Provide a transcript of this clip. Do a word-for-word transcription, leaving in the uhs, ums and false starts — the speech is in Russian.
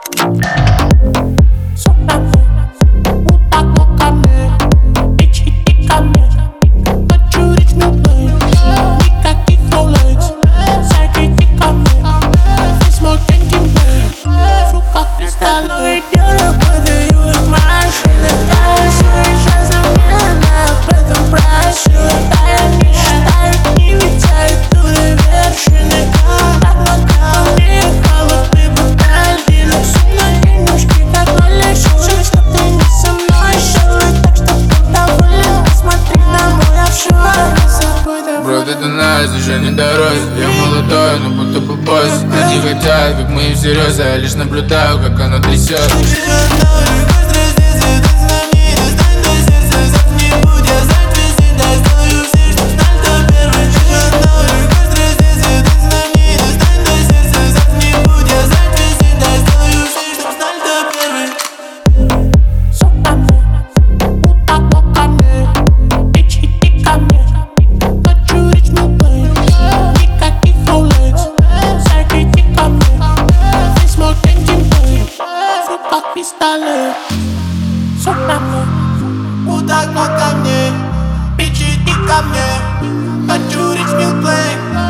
Бро, ты на движение дороги. Я молодой, но будто бы босс. Они хотят, как мы всерьез. Я лишь наблюдаю, как оно трясет. Пистолет, сук на мне, мудак, но ко мне, бичи, иди ко мне. Хочу рич мил плей.